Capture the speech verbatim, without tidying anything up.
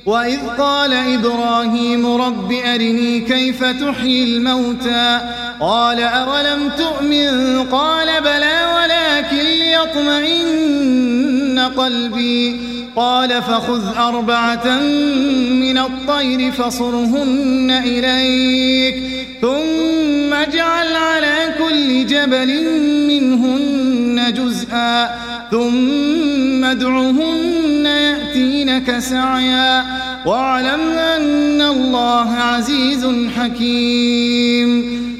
وإذ قال إبراهيم رب أرني كيف تحيي الموتى قال أولم تؤمن قال بلى ولكن ليطمئن قلبي قال فخذ أربعة من الطير فصرهن إليك ثم اجعل على كل جبل منهن جزءا ثم ادعهن يأتينك سعيا واعلم أن الله عزيز حكيم.